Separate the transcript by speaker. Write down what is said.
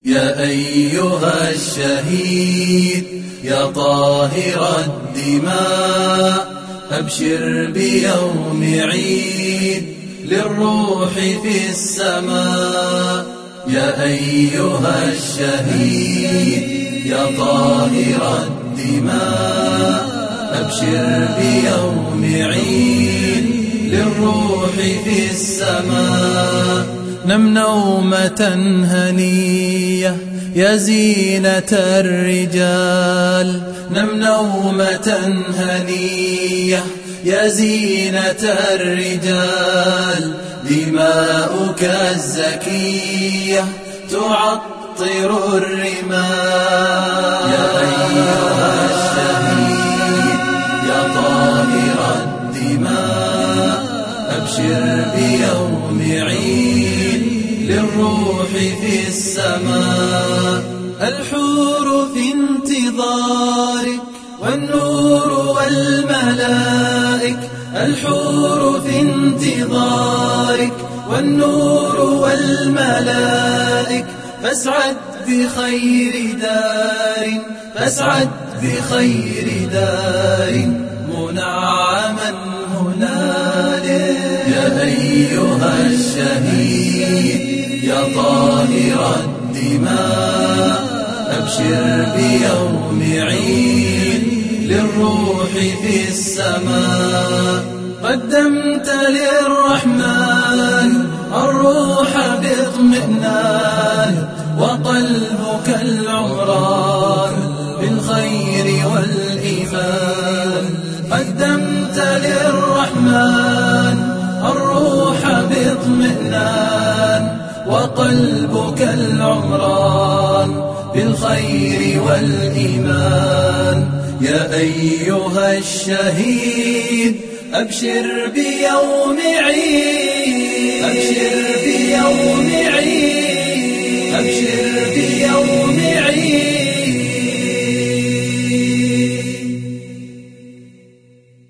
Speaker 1: يا أيها الشهيد يا طاهر الدماء، أبشر بيوم عيد للروح في السماء. يا أيها الشهيد يا طاهر الدماء، أبشر بيوم عيد للروح في السماء. نم نومة هنية يا زينة الرجال، نم نومة هنية يا زينة الرجال. دماؤك الزكية تعطر الرمال. يا أيها الشهيد يا طاهر الدماء، أبشر بيوم عيد للروح في السماء. الحور في انتظارك والنور والملائك، الحور في انتظارك والنور والملائك. فاسعد بخير دار، فاسعد بخير دار منعما هنالك. يا أيها الشهيد يا طاهر الدماء، أبشر بيوم عيد للروح في السماء. قدمت للرحمن الروح باطمئنان، وقلبك العمران بالخير والإيمان. قدمت للرحمن الروح باطمئنان، وقلبك العمران بالخير والإيمان. يا أيها الشهيد أبشر بيوم عيد، أبشر بيوم عيد، أبشر بيوم عيد.